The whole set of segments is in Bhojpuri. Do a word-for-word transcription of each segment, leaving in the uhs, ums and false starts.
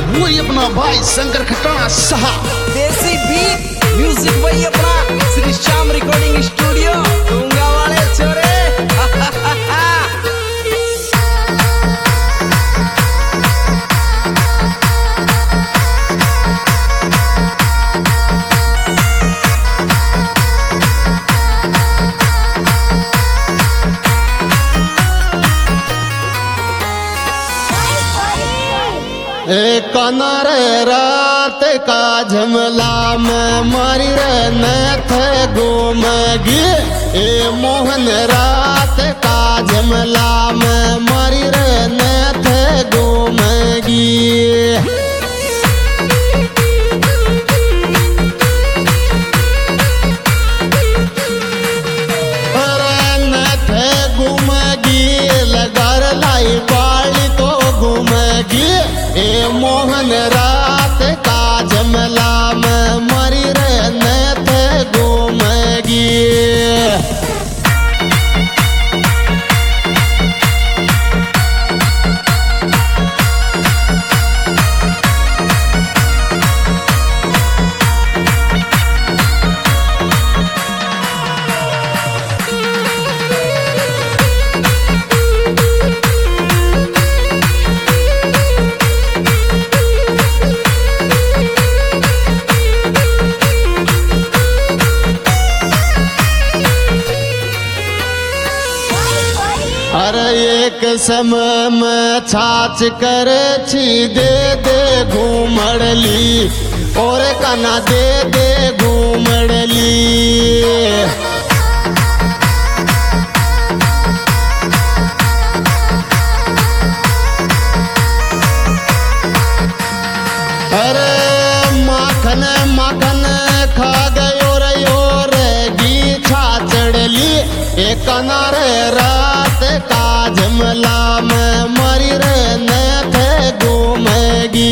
वही अपना भाई शंकर खटाना सहा देसी बीट म्यूजिक वही अपना श्री श्याम रिकॉर्डिंग स्टूडियो डूंगा वाले छोरे। कनर रात का झमला में मारी रे नथ घूमगी ए मोहन रात का झमला में मारी रे नथ घूमगी। ए मोहन रात का जमला में मरी रे नथ घूमगी। अरे एक समय में छाछ कर छी दे दे घूमड़ली और कना दे दे घूमड़ली। अरे माखन माखन खा गयो रो रे छाछड़ली एक कनारे रात का जमला में मरी रे नथ घूमगी।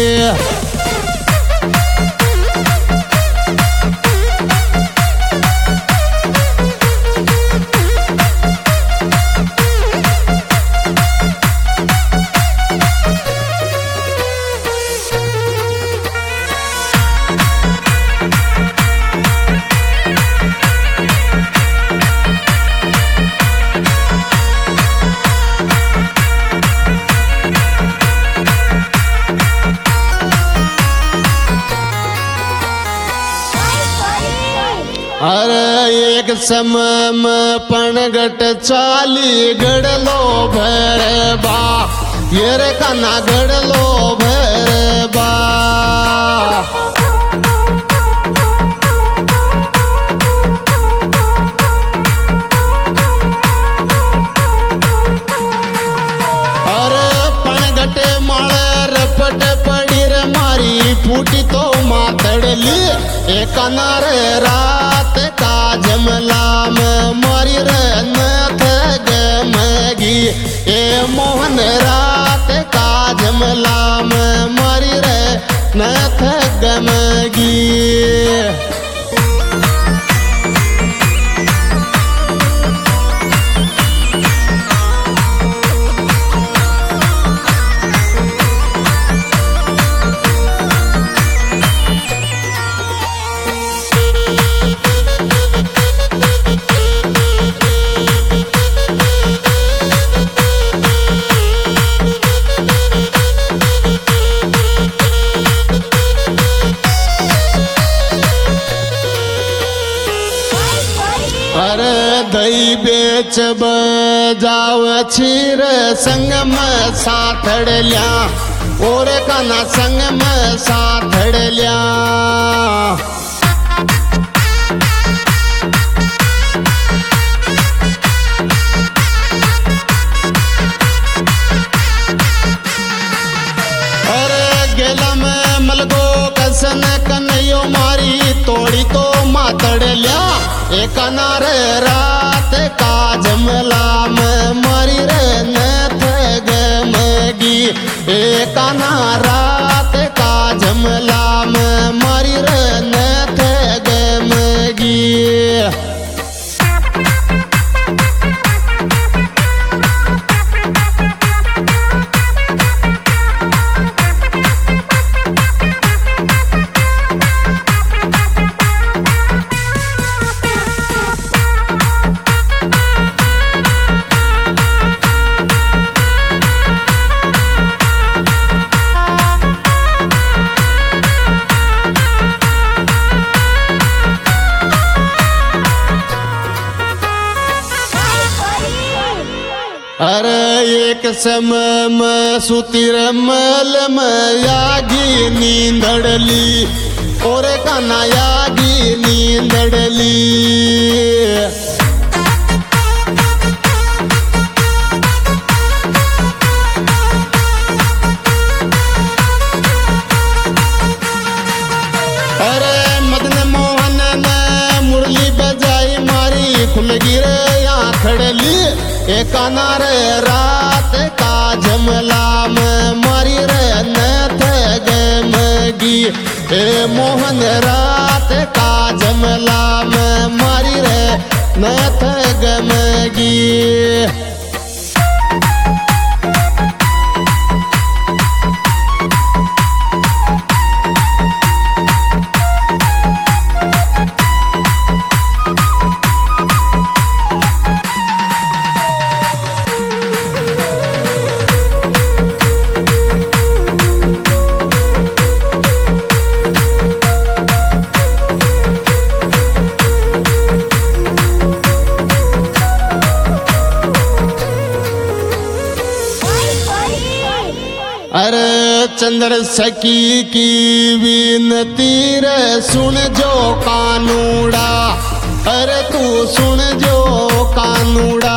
अरे एक समय में पनगट चाली गड़लो भरबा ये रे कना गड़लो भरबा। अरे पनगटे माले रपट पड़ी रे मारी फूटी तो मातड़ली एक कनारे रात का जमला में मारी रे नथ घूमगी। ए मोहन रात का जमला में मारी रे नथ घूमगी। अरे दही बेच जाव छीर संग में साथड़ लिया और कना संग में साथड़ लिया। अरे गेला में मलगो कसन कन्हैयो मारी तोड़ी तो मातड़ लिया एक नारे रात का जमला में मरी रे नथ घूमगी। एक रात का जमला में मरी रे नथ घूमगी। एक समय में सुती रमल में यागी नींदड़ली और काना यागी नींदड़ली। अरे मदन मोहन ने मुरली बजाई मारी खुल गिरे आखड़ली एक काना रे रात का जमला में मारी रे न गमगी ए मोहन रात का जमला में मारी रे न गमगी। अरे चंद्र सखी की विनती रे सुन जो कानूड़ा, अरे तू सुन जो कानूड़ा।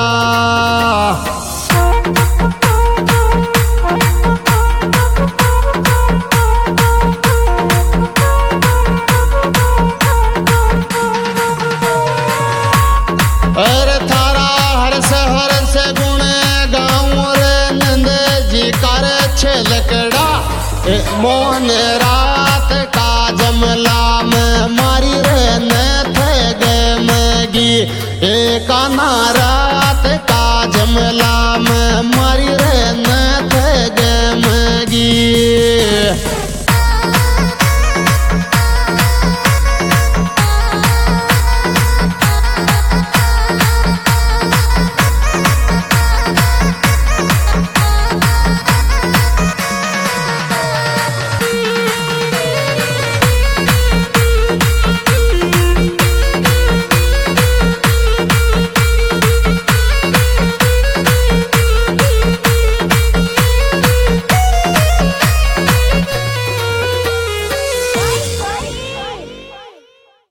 अरे थारा हर्ष हर्ष गुण गाँव रे नंद जी कर लकड़ा मोहन रात का जमला में मारी रे न गमगी ए काना रात का जमला